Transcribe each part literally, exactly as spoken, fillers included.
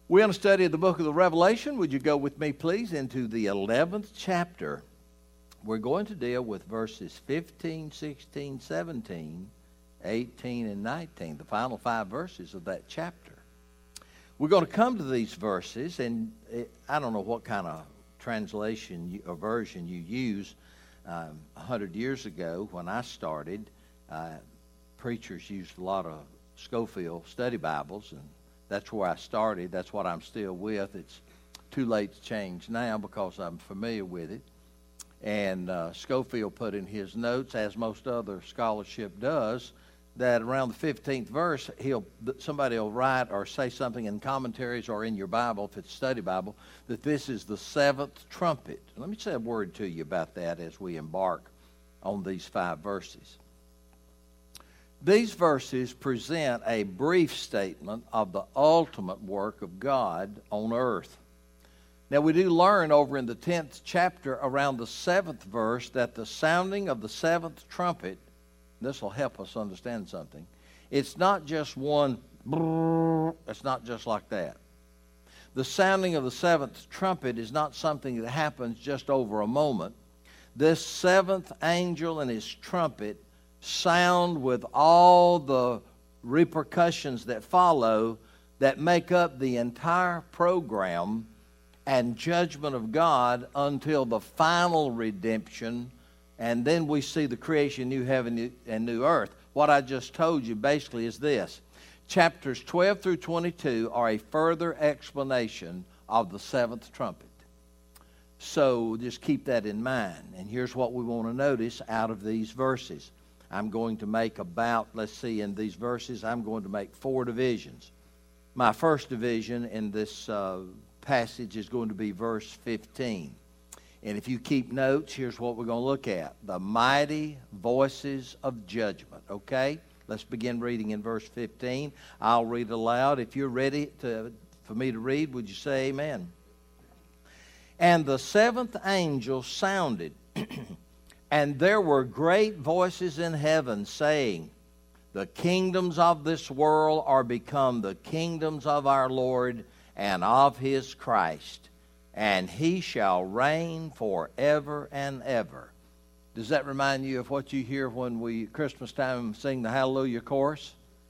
We're going to study the book of the Revelation. Would you go with me, please, into the eleventh chapter. We're going to deal with verses fifteen, sixteen, seventeen, eighteen, and nineteen, the final five verses of that chapter. We're going to come to these verses, and it, I don't know what kind of translation you, or version you use. Um, a hundred years ago, when I started, uh, preachers used a lot of Scofield study Bibles, and that's where I started. That's what I'm still with. It's too late to change now because I'm familiar with it. And uh, Scofield put in his notes, as most other scholarship does, that around the fifteenth verse, he'll somebody will write or say something in commentaries or in your Bible, if it's a study Bible, that this is the seventh trumpet. Let me say a word to you about that as we embark on these five verses. These verses present a brief statement of the ultimate work of God on earth. Now, we do learn over in the tenth chapter, around the seventh verse, that the sounding of the seventh trumpet, this will help us understand something, it's not just one, brrr, it's not just like that. The sounding of the seventh trumpet is not something that happens just over a moment. This seventh angel and his trumpet sound with all the repercussions that follow, that make up the entire program and judgment of God until the final redemption, and then we see the creation, new heaven and new earth. What I just told you basically is this. Chapters twelve through twenty-two are a further explanation of the seventh trumpet. So just keep that in mind. And here's what we want to notice out of these verses. I'm going to make about, let's see, in these verses, I'm going to make four divisions. My first division in this uh, passage is going to be verse fifteen. And if you keep notes, here's what we're going to look at. The mighty voices of judgment, okay? Let's begin reading in verse fifteen. I'll read aloud. If you're ready to, for me to read, would you say amen? And the seventh angel sounded, and there were great voices in heaven saying, the kingdoms of this world are become the kingdoms of our Lord and of his Christ, and he shall reign forever and ever. Does that remind you of what you hear when we, Christmas time, sing the Hallelujah chorus?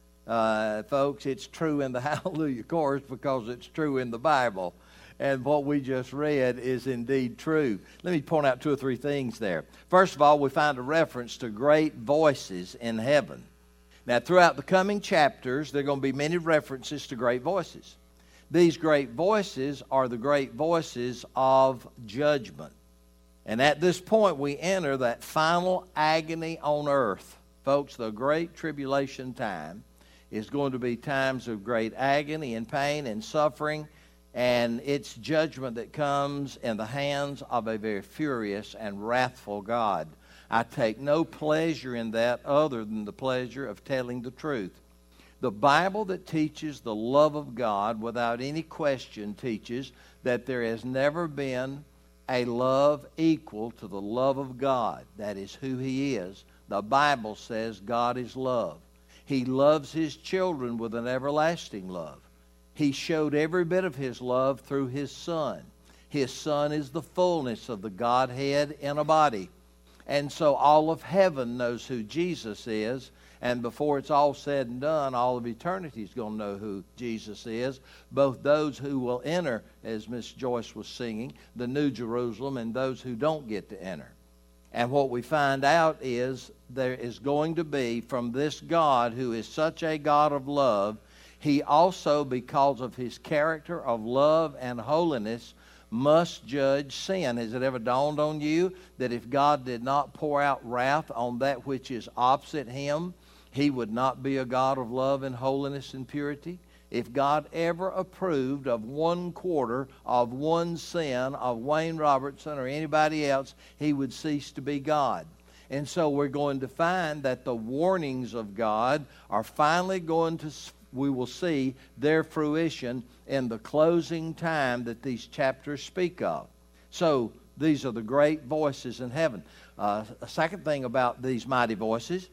Uh, folks, it's true in the Hallelujah chorus because it's true in the Bible. And what we just read is indeed true. Let me point out two or three things there. First of all, we find a reference to great voices in heaven. Now, throughout the coming chapters, there are going to be many references to great voices. These great voices are the great voices of judgment. And at this point, we enter that final agony on earth. Folks, the great tribulation time is going to be times of great agony and pain and suffering, and it's judgment that comes in the hands of a very furious and wrathful God. I take no pleasure in that other than the pleasure of telling the truth. The Bible that teaches the love of God without any question teaches that there has never been a love equal to the love of God. That is who he is. The Bible says God is love. He loves his children with an everlasting love. He showed every bit of his love through his Son. His Son is the fullness of the Godhead in a body. And so all of heaven knows who Jesus is. And before it's all said and done, all of eternity is going to know who Jesus is. Both those who will enter, as Miss Joyce was singing, the New Jerusalem, and those who don't get to enter. And what we find out is there is going to be, from this God who is such a God of love, he also, because of his character of love and holiness, must judge sin. Has it ever dawned on you that if God did not pour out wrath on that which is opposite him, he would not be a God of love and holiness and purity? If God ever approved of one quarter of one sin of Wayne Robertson or anybody else, he would cease to be God. And so we're going to find that the warnings of God are finally going to, we will see their fruition in the closing time that these chapters speak of. So these are the great voices in heaven. Uh, a second thing about these mighty voices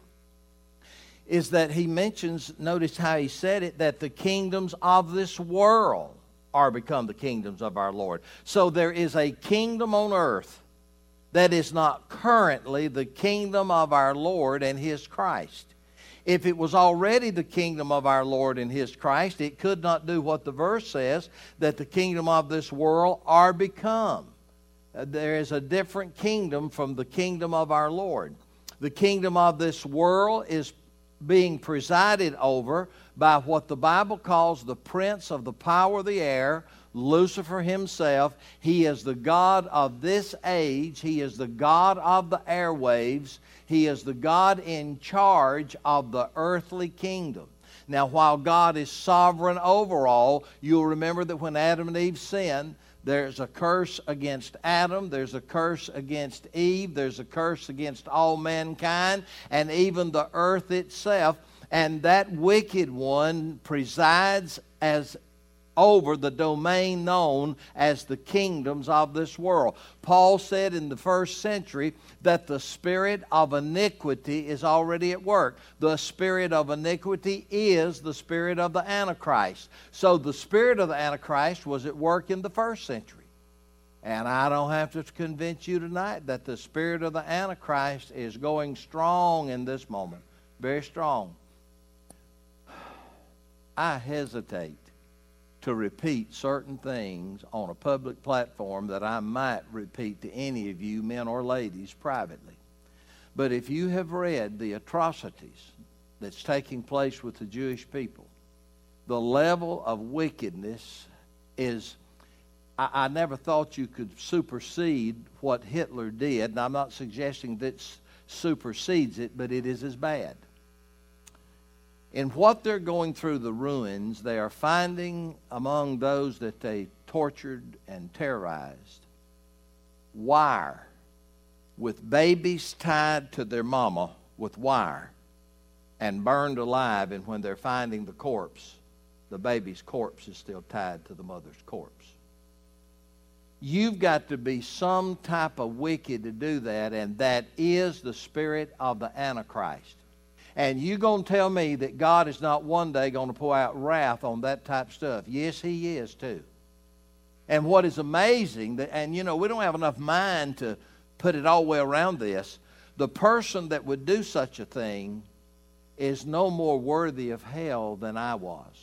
is that he mentions, notice how he said it, that the kingdoms of this world are become the kingdoms of our Lord. So there is a kingdom on earth that is not currently the kingdom of our Lord and His Christ. If it was already the kingdom of our Lord and His Christ, it could not do what the verse says, that the kingdom of this world are become. There is a different kingdom from the kingdom of our Lord. The kingdom of this world is being presided over by what the Bible calls the prince of the power of the air, Lucifer himself. He is the God of this age. He is the God of the airwaves. He is the God in charge of the earthly kingdom. Now, while God is sovereign over all, you'll remember that when Adam and Eve sinned, there's a curse against Adam, there's a curse against Eve, there's a curse against all mankind, and even the earth itself. And that wicked one presides as over the domain known as the kingdoms of this world. Paul said in the first century that the spirit of iniquity is already at work. The spirit of iniquity is the spirit of the Antichrist. So the spirit of the Antichrist was at work in the first century. And I don't have to convince you tonight that the spirit of the Antichrist is going strong in this moment. Very strong. I hesitate to repeat certain things on a public platform that I might repeat to any of you, men or ladies, privately. But if you have read the atrocities that's taking place with the Jewish people, the level of wickedness is, I, I never thought you could supersede what Hitler did. And I'm not suggesting that supersedes it, but it is as bad. In what they're going through the ruins, they are finding among those that they tortured and terrorized wire with babies tied to their mama with wire and burned alive. And when they're finding the corpse, the baby's corpse is still tied to the mother's corpse. You've got to be some type of wicked to do that, and that is the spirit of the Antichrist. And you going to tell me that God is not one day going to pour out wrath on that type of stuff? Yes, He is too. And what is amazing, that, and you know, we don't have enough mind to put it all the way around this, the person that would do such a thing is no more worthy of hell than I was.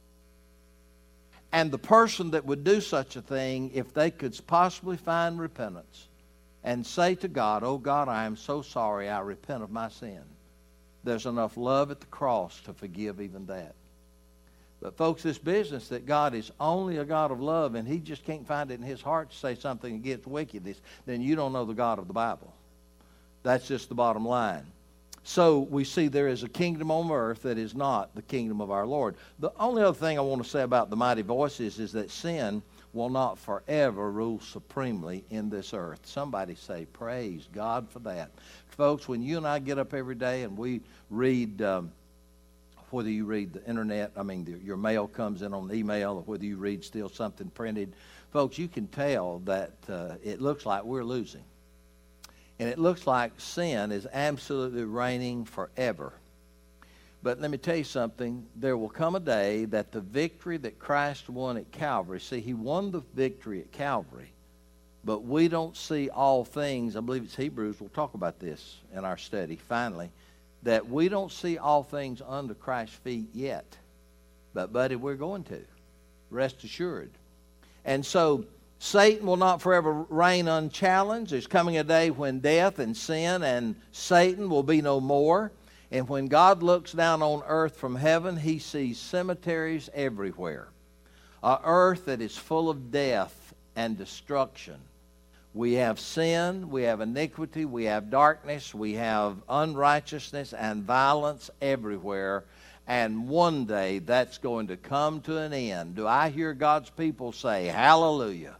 And the person that would do such a thing, if they could possibly find repentance and say to God, "Oh God, I am so sorry, I repent of my sin," there's enough love at the cross to forgive even that. But folks, this business that God is only a God of love and He just can't find it in His heart to say something against wickedness, then you don't know the God of the Bible. That's just the bottom line. So we see there is a kingdom on earth that is not the kingdom of our Lord. The only other thing I want to say about the mighty voices is that sin will not forever rule supremely in this earth. Somebody say, praise God for that. Folks, when you and I get up every day and we read, um, whether you read the internet, I mean, the, your mail comes in on email, or whether you read still something printed, folks, you can tell that uh, it looks like we're losing. And it looks like sin is absolutely reigning forever. But let me tell you something. There will come a day that the victory that Christ won at Calvary, see, He won the victory at Calvary, but we don't see all things. I believe it's Hebrews. We'll talk about this in our study, finally, that we don't see all things under Christ's feet yet. But, buddy, we're going to. Rest assured. And so Satan will not forever reign unchallenged. There's coming a day when death and sin and Satan will be no more. And when God looks down on earth from heaven, He sees cemeteries everywhere. An earth that is full of death and destruction. We have sin, we have iniquity, we have darkness, we have unrighteousness and violence everywhere. And one day that's going to come to an end. Do I hear God's people say, hallelujah?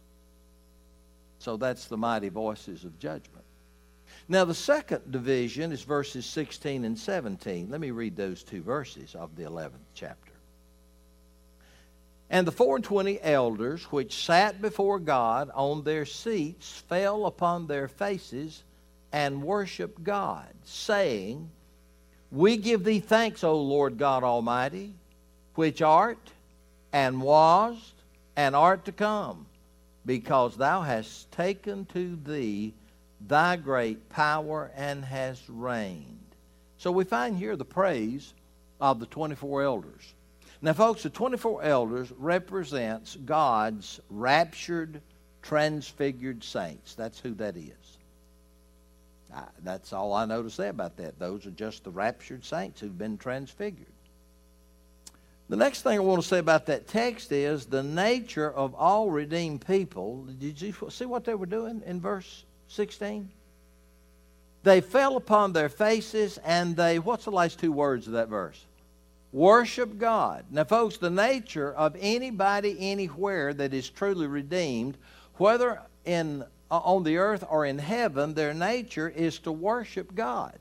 So that's the mighty voices of judgment. Now the second division is verses sixteen and seventeen. Let me read those two verses of the eleventh chapter. And the four and twenty elders which sat before God on their seats fell upon their faces and worshiped God, saying, We give thee thanks, O Lord God Almighty, which art, and was, and art to come, because thou hast taken to thee thy great power and hast reigned. So we find here the praise of the twenty-four elders. Now, folks, the twenty-four elders represents God's raptured, transfigured saints. That's who that is. I, that's all I know to say about that. Those are just the raptured saints who've been transfigured. The next thing I want to say about that text is the nature of all redeemed people. Did you see what they were doing in verse sixteen? They fell upon their faces and they, what's the last two words of that verse? Worship God. Now, folks, the nature of anybody anywhere that is truly redeemed, whether in uh, on the earth or in heaven, their nature is to worship God.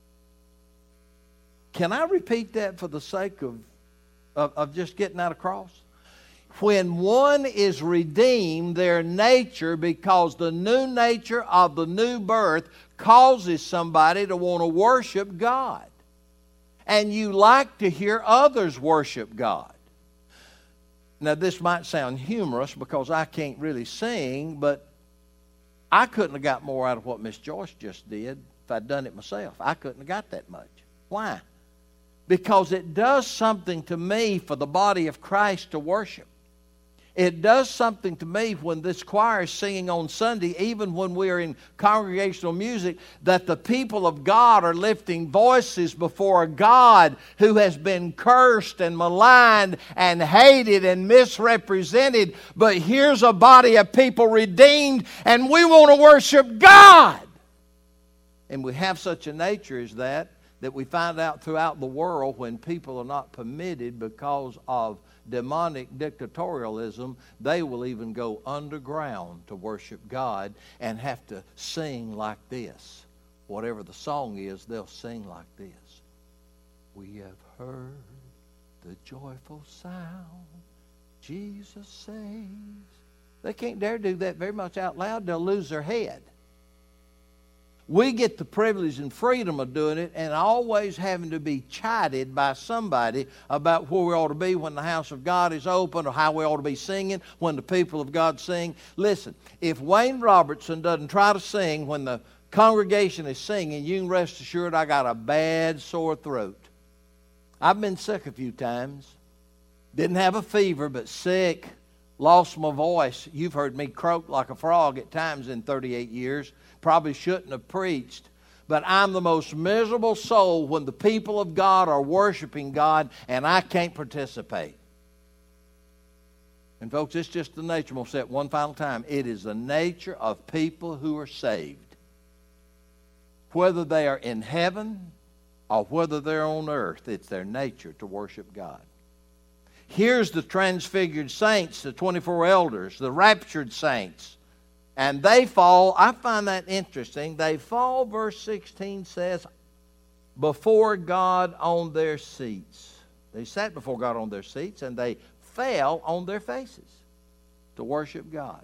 Can I repeat that for the sake of, of, of just getting that across? When one is redeemed, their nature, because the new nature of the new birth causes somebody to want to worship God. And you like to hear others worship God. Now, this might sound humorous because I can't really sing, but I couldn't have got more out of what Miss Joyce just did if I'd done it myself. I couldn't have got that much. Why? Because it does something to me for the body of Christ to worship. It does something to me when this choir is singing on Sunday, even when we are in congregational music, that the people of God are lifting voices before a God who has been cursed and maligned and hated and misrepresented. But here's a body of people redeemed, and we want to worship God. And we have such a nature as that, that we find out throughout the world when people are not permitted because of demonic dictatorialism, they will even go underground to worship God and have to sing like this. Whatever the song is, they'll sing like this. We have heard the joyful sound, Jesus saves. They can't dare do that very much out loud. They'll lose their head. We get the privilege and freedom of doing it and always having to be chided by somebody about where we ought to be when the house of God is open or how we ought to be singing when the people of God sing. Listen, if Wayne Robertson doesn't try to sing when the congregation is singing, you can rest assured I got a bad sore throat. I've been sick a few times. Didn't have a fever, but sick. Lost my voice. You've heard me croak like a frog at times in thirty-eight years. Probably shouldn't have preached. But I'm the most miserable soul when the people of God are worshiping God and I can't participate. And folks, it's just the nature. I'm going to say it one final time. It is the nature of people who are saved. Whether they are in heaven or whether they're on earth, it's their nature to worship God. Here's the transfigured saints, the twenty-four elders, the raptured saints. And they fall, I find that interesting. They fall, verse sixteen says, before God on their seats. They sat before God on their seats and they fell on their faces to worship God.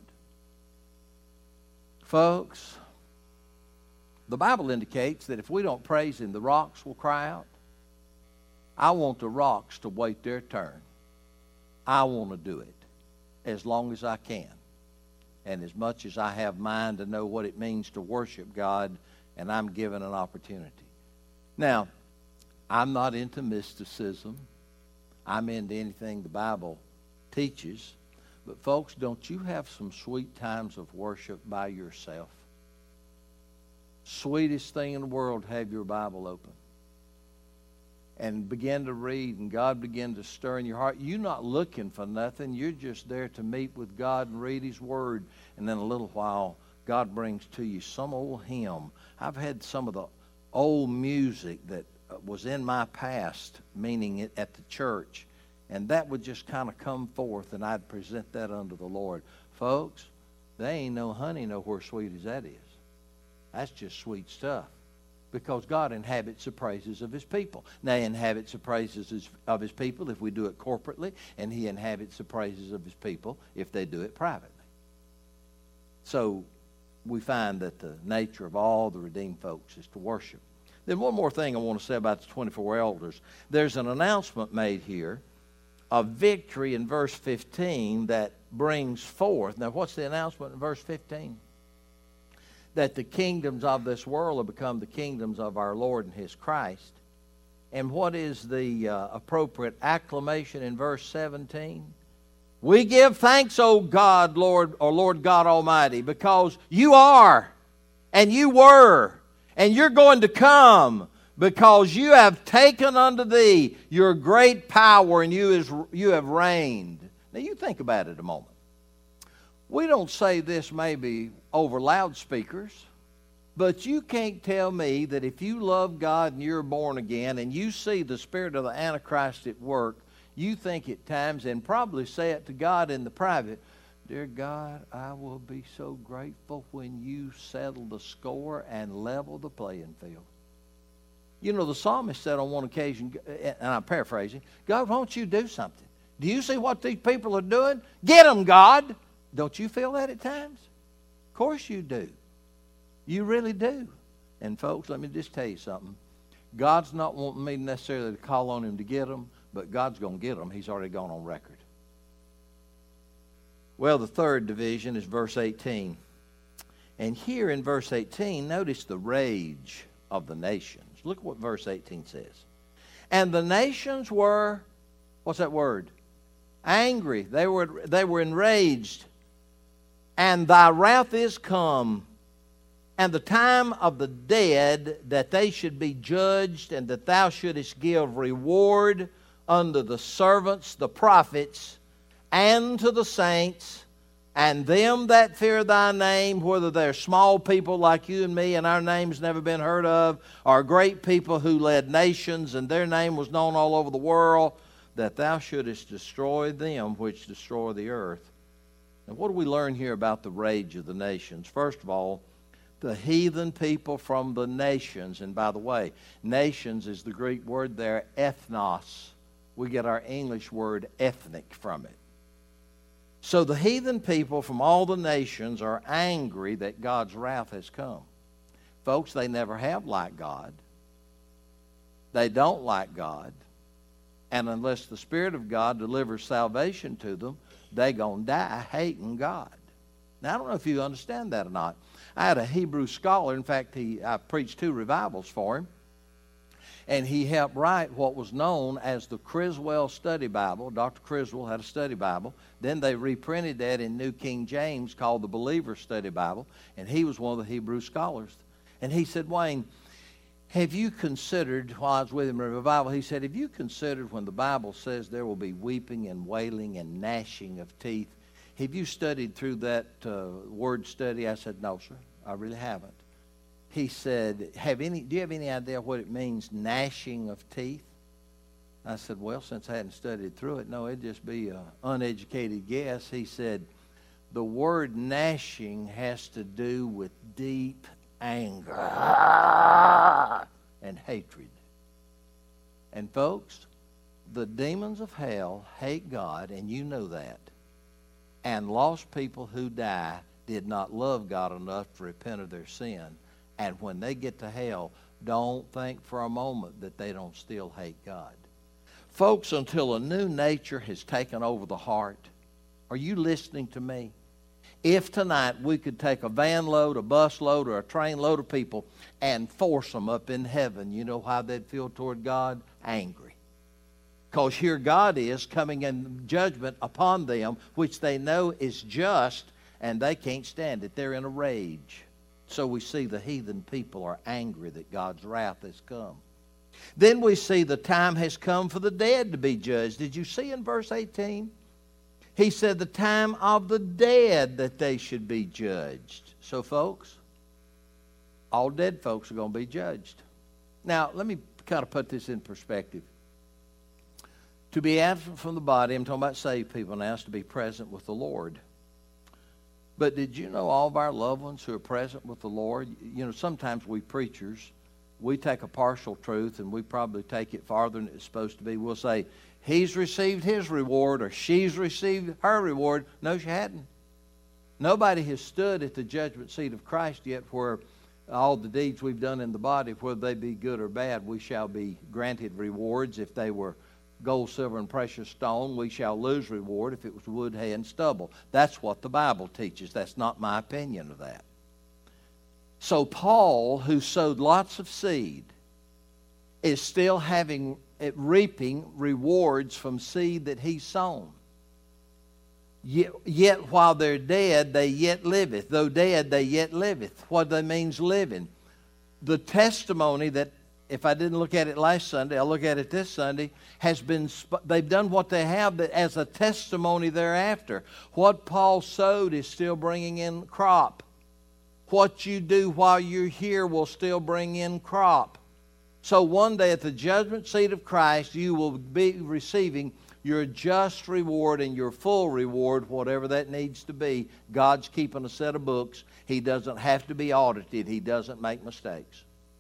Folks, the Bible indicates that if we don't praise Him, the rocks will cry out. I want the rocks to wait their turn. I want to do it as long as I can. And as much as I have mind to know what it means to worship God, and I'm given an opportunity. Now, I'm not into mysticism. I'm into anything the Bible teaches. But folks, don't you have some sweet times of worship by yourself? Sweetest thing in the world to have your Bible open and begin to read, and God begin to stir in your heart. You're not looking for nothing. You're just there to meet with God and read His Word. And then a little while, God brings to you some old hymn. I've had some of the old music that was in my past, meaning it at the church, and that would just kind of come forth, and I'd present that unto the Lord. Folks, there ain't no honey nowhere sweet as that is. That's just sweet stuff. Because God inhabits the praises of His people. Now, He inhabits the praises of His people if we do it corporately, and He inhabits the praises of His people if they do it privately. So, we find that the nature of all the redeemed folks is to worship. Then one more thing I want to say about the twenty-four elders. There's an announcement made here of victory in verse fifteen that brings forth. Now, what's the announcement in verse fifteen? That the kingdoms of this world have become the kingdoms of our Lord and His Christ. And what is the uh, appropriate acclamation in verse seventeen? We give thanks, O God, Lord, or Lord God Almighty, because you are, and you were, and you're going to come, because you have taken unto thee your great power, and you, is, you have reigned. Now you think about it a moment. We don't say this maybe over loudspeakers, but you can't tell me that if you love God and you're born again and you see the spirit of the Antichrist at work, you think at times, and probably say it to God in the private, dear God, I will be so grateful when you settle the score and level the playing field. You know, the psalmist said on one occasion, and I'm paraphrasing, God, won't you do something? Do you see what these people are doing? Get them, God. Don't you feel that at times? Of course you do. You really do. And folks, let me just tell you something. God's not wanting me necessarily to call on Him to get them, but God's going to get them. He's already gone on record. Well, the third division is verse eighteen. And here in verse eighteen, notice the rage of the nations. Look at what verse eighteen says. And the nations were, what's that word? Angry. They were, they were enraged. And thy wrath is come, and the time of the dead, that they should be judged, and that thou shouldest give reward unto the servants, the prophets, and to the saints, and them that fear thy name, whether they're small people like you and me, and our name's never been heard of, or great people who led nations, and their name was known all over the world, that thou shouldest destroy them which destroy the earth. Now, what do we learn here about the rage of the nations? First of all, the heathen people from the nations. And by the way, nations is the Greek word there, ethnos. We get our English word ethnic from it. So the heathen people from all the nations are angry that God's wrath has come. Folks, they never have liked God. They don't like God. And unless the Spirit of God delivers salvation to them, they're going to die hating God. Now, I don't know if you understand that or not. I had a Hebrew scholar. In fact, he I preached two revivals for him. And he helped write what was known as the Criswell Study Bible. Doctor Criswell had a study Bible. Then they reprinted that in New King James called the Believer's Study Bible. And he was one of the Hebrew scholars. And he said, Wayne, have you considered, while I was with him in revival, he said, have you considered when the Bible says there will be weeping and wailing and gnashing of teeth, have you studied through that uh, word study? I said, no, sir, I really haven't. He said, have any, do you have any idea what it means, gnashing of teeth? I said, well, since I hadn't studied through it, no, it'd just be an uneducated guess. He said, the word gnashing has to do with deep anger and hatred. And folks, the demons of hell hate God, and you know that. And lost people who die did not love God enough to repent of their sin. And when they get to hell, don't think for a moment that they don't still hate God. Folks, until a new nature has taken over the heart, are you listening to me? If tonight we could take a van load, a bus load, or a train load of people and force them up in heaven, you know how they'd feel toward God? Angry. Because here God is coming in judgment upon them, which they know is just, and they can't stand it. They're in a rage. So we see the heathen people are angry that God's wrath has come. Then we see the time has come for the dead to be judged. Did you see in verse eighteen? He said the time of the dead that they should be judged. So folks, all dead folks are going to be judged. Now, let me kind of put this in perspective. To be absent from the body, I'm talking about saved people now, is to be present with the Lord. But did you know all of our loved ones who are present with the Lord? You know, sometimes we preachers, we take a partial truth and we probably take it farther than it's supposed to be. We'll say, he's received his reward or she's received her reward. No, she hadn't. Nobody has stood at the judgment seat of Christ yet where all the deeds we've done in the body, whether they be good or bad, we shall be granted rewards if they were gold, silver, and precious stone, we shall lose reward. If it was wood, hay, and stubble. That's what the Bible teaches. That's not my opinion of that. So Paul, who sowed lots of seed, is still having, reaping rewards from seed that he's sown. Yet, yet while they're dead, they yet liveth. Though dead, they yet liveth. What that means living. The testimony that, if I didn't look at it last Sunday, I'll look at it this Sunday, has been, they've done what they have as a testimony thereafter. What Paul sowed is still bringing in crop. What you do while you're here will still bring in crop. So one day at the judgment seat of Christ, you will be receiving your just reward and your full reward, whatever that needs to be. God's keeping a set of books. He doesn't have to be audited. He doesn't make mistakes.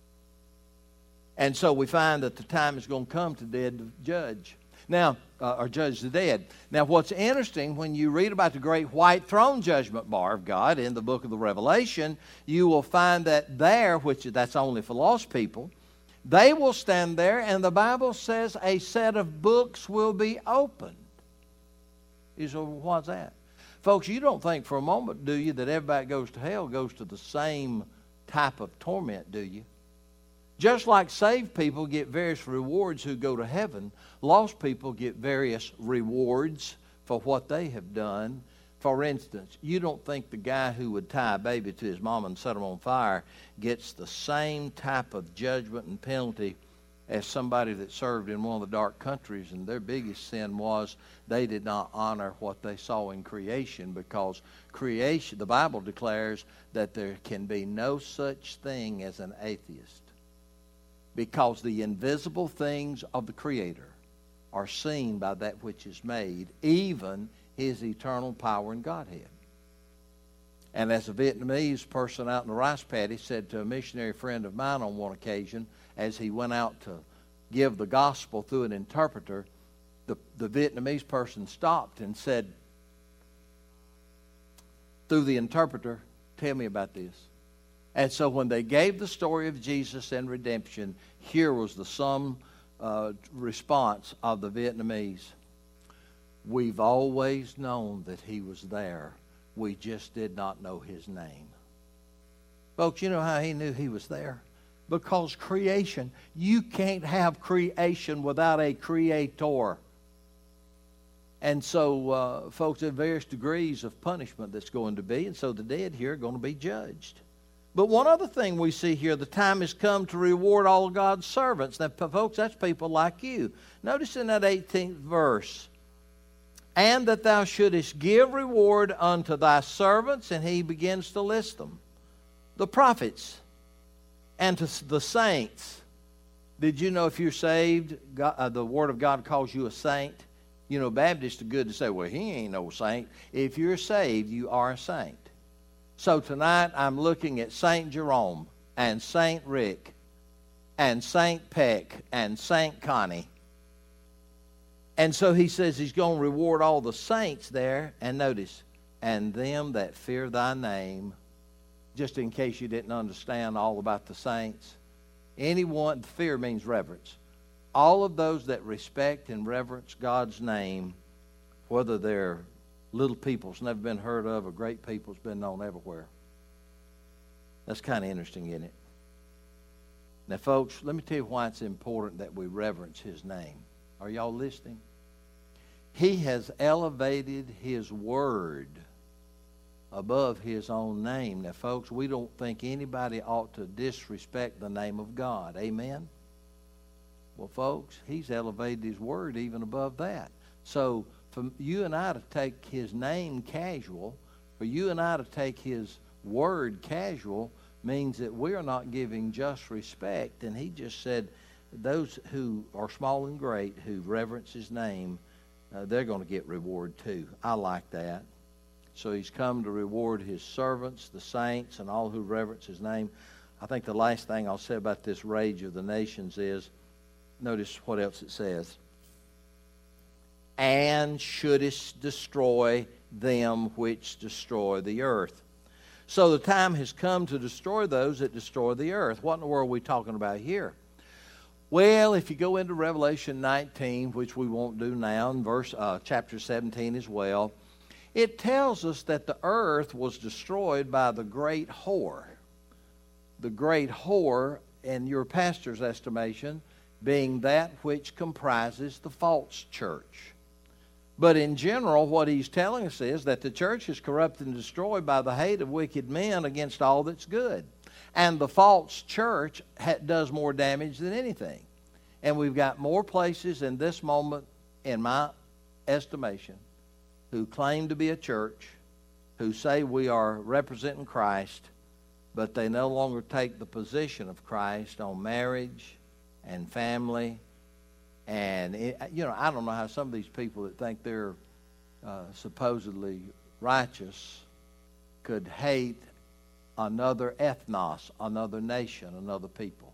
And so we find that the time is going to come to dead to judge. Now, uh, or judge the dead. Now, what's interesting, when you read about the great white throne judgment bar of God in the book of the Revelation, you will find that there, which that's only for lost people, they will stand there, and the Bible says a set of books will be opened. You say, well, what's that? Folks, you don't think for a moment, do you, that everybody that goes to hell goes to the same type of torment, do you? Just like saved people get various rewards who go to heaven, lost people get various rewards for what they have done. For instance, you don't think the guy who would tie a baby to his mom and set him on fire gets the same type of judgment and penalty as somebody that served in one of the dark countries, and their biggest sin was they did not honor what they saw in creation, because creation, the Bible declares that there can be no such thing as an atheist, because the invisible things of the Creator are seen by that which is made, even His eternal power and Godhead. And as a Vietnamese person out in the rice paddy said to a missionary friend of mine on one occasion, as he went out to give the gospel through an interpreter, the, the Vietnamese person stopped and said, through the interpreter, tell me about this. And so when they gave the story of Jesus and redemption, here was the sum uh, response of the Vietnamese. We've always known that He was there. We just did not know His name. Folks, you know how he knew He was there? Because creation, you can't have creation without a creator. And so, uh, folks, there are various degrees of punishment that's going to be, and so the dead here are going to be judged. But one other thing we see here, the time has come to reward all of God's servants. Now, folks, that's people like you. Notice in that eighteenth verse, and that thou shouldest give reward unto thy servants, and he begins to list them. The prophets and to the saints. Did you know if you're saved, God, uh, the Word of God calls you a saint? You know, Baptists are good to say, well, he ain't no saint. If you're saved, you are a saint. So tonight I'm looking at Saint Jerome and Saint Rick and Saint Peck and Saint Connie. And so he says he's going to reward all the saints there. And notice, and them that fear thy name. Just in case you didn't understand all about the saints. Anyone, fear means reverence. All of those that respect and reverence God's name, whether they're little people's never been heard of or great people's been known everywhere. That's kind of interesting, isn't it? Now, folks, let me tell you why it's important that we reverence His name. Are y'all listening? He has elevated His Word above His own name. Now, folks, we don't think anybody ought to disrespect the name of God. Amen? Well, folks, He's elevated His Word even above that. So, for you and I to take His name casual, for you and I to take His Word casual, means that we are not giving just respect. And He just said, those who are small and great, who reverence His name, uh, they're going to get reward too. I like that. So He's come to reward His servants, the saints, and all who reverence His name. I think the last thing I'll say about this rage of the nations is, notice what else it says. And shouldest destroy them which destroy the earth. So the time has come to destroy those that destroy the earth. What in the world are we talking about here? Well, if you go into Revelation nineteen, which we won't do now, in verse uh, chapter seventeen as well, it tells us that the earth was destroyed by the great whore. The great whore, in your pastor's estimation, being that which comprises the false church. But in general, what he's telling us is that the church is corrupted and destroyed by the hate of wicked men against all that's good. And the false church ha- does more damage than anything. And we've got more places in this moment, in my estimation, who claim to be a church, who say we are representing Christ, but they no longer take the position of Christ on marriage and family. And, it, you know, I don't know how some of these people that think they're uh, supposedly righteous could hate another ethnos, another nation, another people.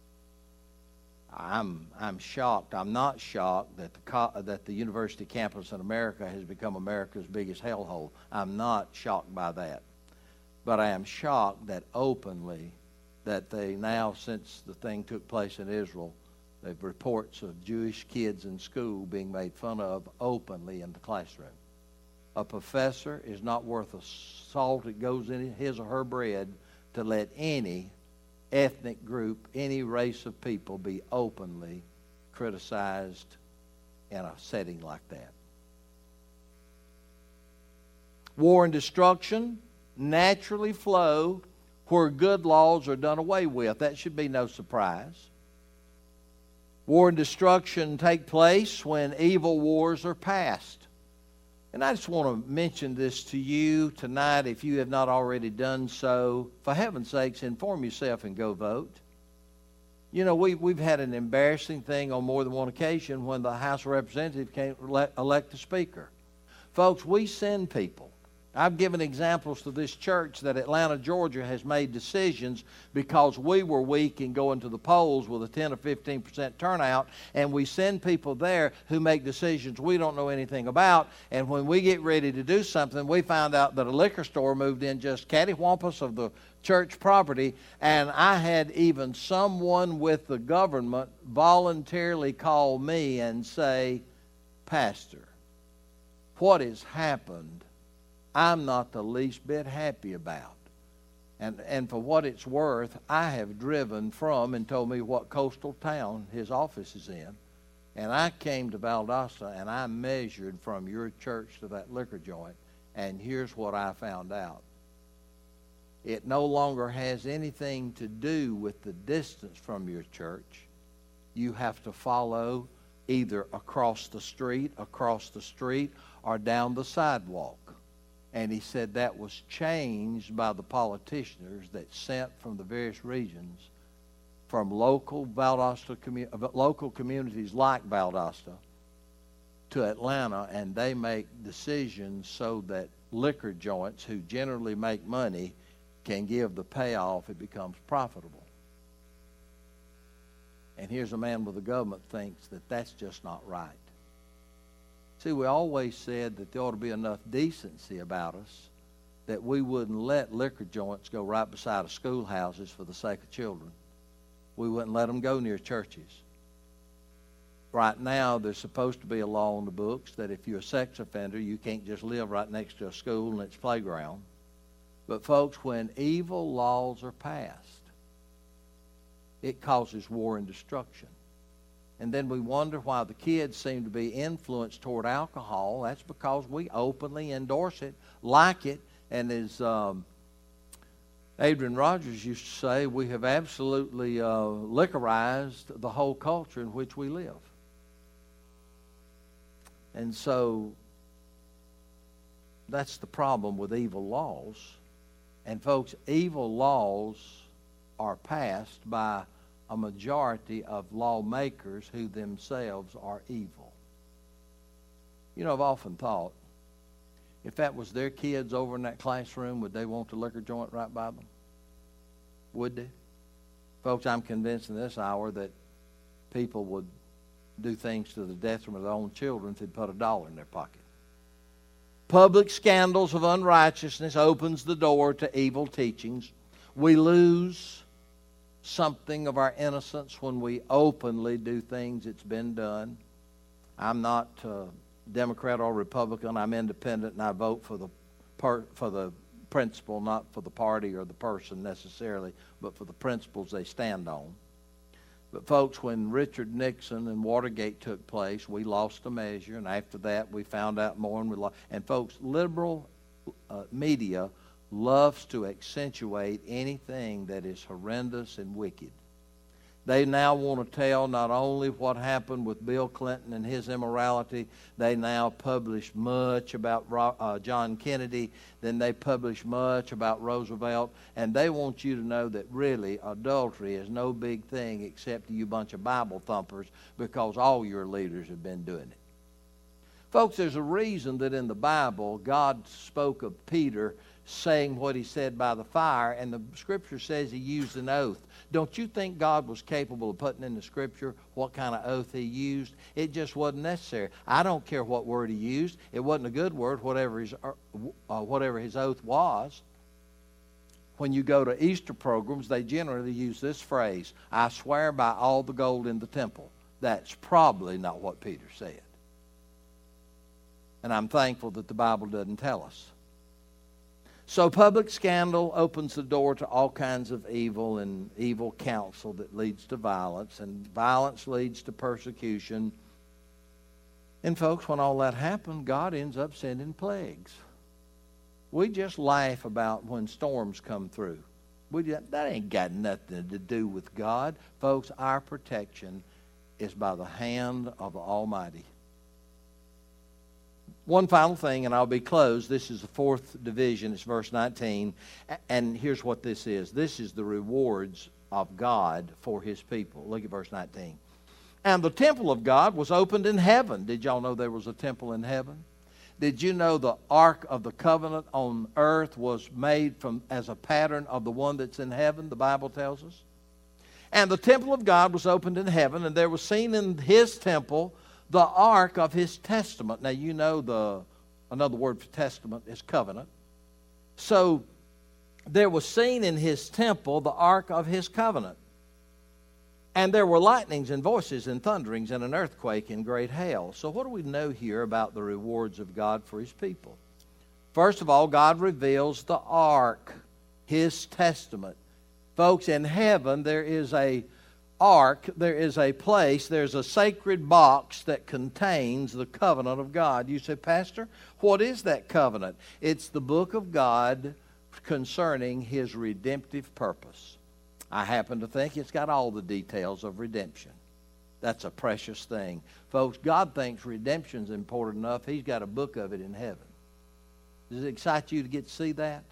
I'm I'm shocked. I'm not shocked that the co- that the university campus in America has become America's biggest hellhole. I'm not shocked by that. But I am shocked that openly that they now, since the thing took place in Israel, they have reports of Jewish kids in school being made fun of openly in the classroom. A professor is not worth a salt that goes in his or her bread to let any ethnic group, any race of people be openly criticized in a setting like that. War and destruction naturally flow where good laws are done away with. That should be no surprise. War and destruction take place when evil wars are past. And I just want to mention this to you tonight, if you have not already done so. For heaven's sakes, inform yourself and go vote. You know, we, we've had an embarrassing thing on more than one occasion when the House of Representatives can't elect a speaker. Folks, we send people. I've given examples to this church that Atlanta, Georgia has made decisions because we were weak in going to the polls with a ten or fifteen percent turnout, and we send people there who make decisions we don't know anything about, and when we get ready to do something, we find out that a liquor store moved in just cattywampus of the church property, and I had even someone with the government voluntarily call me and say, "Pastor, what has happened I'm not the least bit happy about." And and for what it's worth, I have driven from and told me what coastal town his office is in. And I came to Valdosta and I measured from your church to that liquor joint. And here's what I found out. It no longer has anything to do with the distance from your church. You have to follow either across the street, across the street, or down the sidewalk. And he said that was changed by the politicians that sent from the various regions, from local Valdosta commu- local communities like Valdosta to Atlanta, and they make decisions so that liquor joints, who generally make money, can give the payoff. It becomes profitable. And here's a man with the government thinks that that's just not right. See, we always said that there ought to be enough decency about us that we wouldn't let liquor joints go right beside of schoolhouses for the sake of children. We wouldn't let them go near churches. Right now, there's supposed to be a law on the books that if you're a sex offender, you can't just live right next to a school and its playground. But folks, when evil laws are passed, it causes war and destruction. And then we wonder why the kids seem to be influenced toward alcohol. That's because we openly endorse it, like it, and as um, Adrian Rogers used to say, we have absolutely uh, liquorized the whole culture in which we live. And so that's the problem with evil laws. And folks, evil laws are passed by a majority of lawmakers who themselves are evil. You know, I've often thought, if that was their kids over in that classroom, would they want the liquor joint right by them? Would they? Folks, I'm convinced in this hour that people would do things to the detriment of their own children if they'd put a dollar in their pocket. Public scandals of unrighteousness opens the door to evil teachings. We lose something of our innocence when we openly do things that's been done. I'm not uh, Democrat or Republican. I'm independent, and I vote for the per, for the principle, not for the party or the person necessarily, but for the principles they stand on. But folks, when Richard Nixon and Watergate took place, we lost a measure, and after that we found out more, and we lost. And folks, liberal uh, media loves to accentuate anything that is horrendous and wicked. They now want to tell not only what happened with Bill Clinton and his immorality, they now publish much about uh, John Kennedy, then they publish much about Roosevelt, and they want you to know that really adultery is no big thing except to you bunch of Bible thumpers, because all your leaders have been doing it. Folks, there's a reason that in the Bible God spoke of Peter saying what he said by the fire, and the Scripture says he used an oath. Don't you think God was capable of putting in the Scripture what kind of oath he used? It just wasn't necessary. I don't care what word he used. It wasn't a good word, whatever his, uh, whatever his oath was. When you go to Easter programs, they generally use this phrase, I swear by all the gold in the temple. That's probably not what Peter said. And I'm thankful that the Bible doesn't tell us. So public scandal opens the door to all kinds of evil and evil counsel that leads to violence, and violence leads to persecution. And folks, when all that happened, God ends up sending plagues. We just laugh about when storms come through. We just, that ain't got nothing to do with God. Folks, our protection is by the hand of the Almighty. One final thing, and I'll be closed. This is the fourth division. It's verse nineteen. And here's what this is. This is the rewards of God for his people. Look at verse nineteen. And the temple of God was opened in heaven. Did y'all know there was a temple in heaven? Did you know the Ark of the Covenant on earth was made from as a pattern of the one that's in heaven, the Bible tells us? And the temple of God was opened in heaven, and there was seen in his temple the ark of his testament. Now, you know the another word for testament is covenant. So there was seen in his temple the ark of his covenant. And there were lightnings and voices and thunderings and an earthquake and great hail. So what do we know here about the rewards of God for his people? First of all, God reveals the ark, his testament. Folks, in heaven there is a ark, there is a place, there's a sacred box that contains the covenant of God. You say, Pastor, what is that covenant? It's the book of God concerning his redemptive purpose. I happen to think it's got all the details of redemption. That's a precious thing. Folks, God thinks redemption's important enough, he's got a book of it in heaven. Does it excite you to get to see that?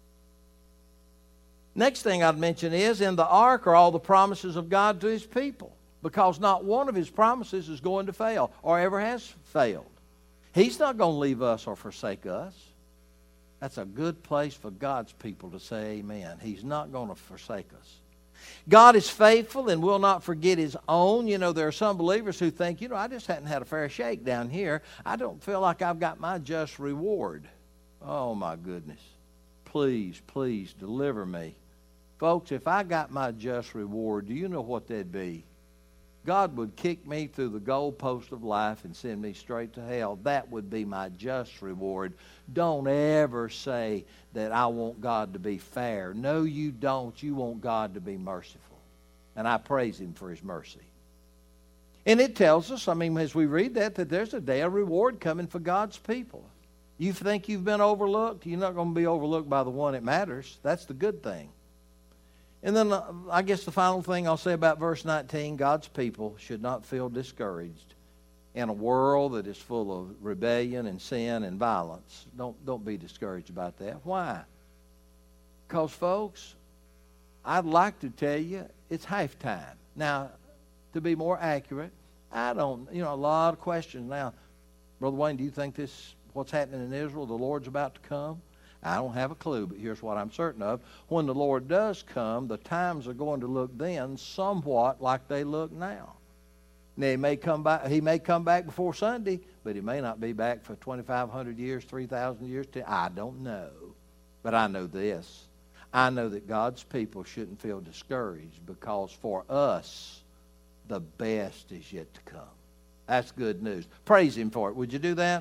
Next thing I'd mention is, in the ark are all the promises of God to his people, because not one of his promises is going to fail or ever has failed. He's not going to leave us or forsake us. That's a good place for God's people to say amen. He's not going to forsake us. God is faithful and will not forget his own. You know, there are some believers who think, you know, I just hadn't had a fair shake down here. I don't feel like I've got my just reward. Oh, my goodness. Please, please deliver me. Folks, if I got my just reward, do you know what that'd be? God would kick me through the goalpost of life and send me straight to hell. That would be my just reward. Don't ever say that I want God to be fair. No, you don't. You want God to be merciful. And I praise him for his mercy. And it tells us, I mean, as we read that, that there's a day of reward coming for God's people. You think you've been overlooked? You're not going to be overlooked by the one that matters. That's the good thing. And then uh, I guess the final thing I'll say about verse nineteen, God's people should not feel discouraged in a world that is full of rebellion and sin and violence. Don't, don't be discouraged about that. Why? Because, folks, I'd like to tell you it's halftime. Now, to be more accurate, I don't, you know, a lot of questions. Now, Brother Wayne, do you think this, what's happening in Israel, the Lord's about to come? I don't have a clue, but here's what I'm certain of. When the Lord does come, the times are going to look then somewhat like they look now. Now, he may come back, he may come back before Sunday, but he may not be back for twenty-five hundred years, three thousand years. I don't know. But I know this. I know that God's people shouldn't feel discouraged because for us, the best is yet to come. That's good news. Praise Him for it. Would you do that?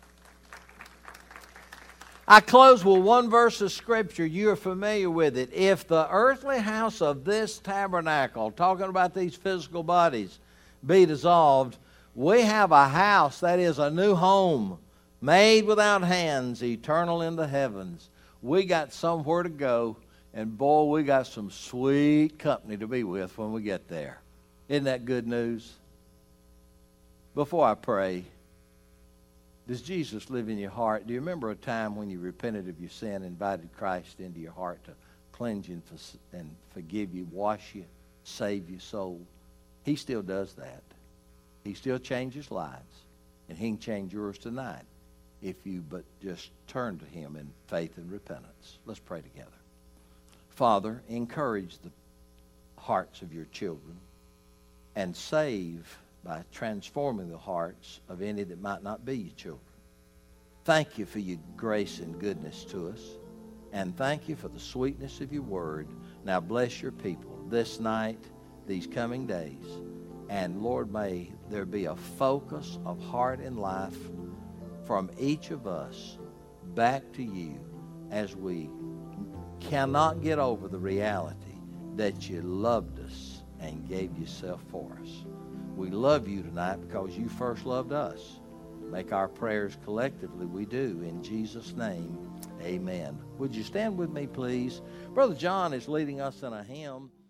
I close with one verse of Scripture. You are familiar with it. If the earthly house of this tabernacle, talking about these physical bodies, be dissolved, we have a house, that is a new home, made without hands, eternal in the heavens. We got somewhere to go, and boy, we got some sweet company to be with when we get there. Isn't that good news? Before I pray, does Jesus live in your heart? Do you remember a time when you repented of your sin and invited Christ into your heart to cleanse you and forgive you, wash you, save your soul? He still does that. He still changes lives, and He can change yours tonight if you but just turn to Him in faith and repentance. Let's pray together. Father, encourage the hearts of your children and save by transforming the hearts of any that might not be your children. Thank you for your grace and goodness to us, and thank you for the sweetness of your word. Now bless your people this night, these coming days, and Lord, may there be a focus of heart and life from each of us back to you as we cannot get over the reality that you loved us and gave yourself for us. We love you tonight because you first loved us. Make our prayers collectively, we do. In Jesus' name, amen. Would you stand with me, please? Brother John is leading us in a hymn.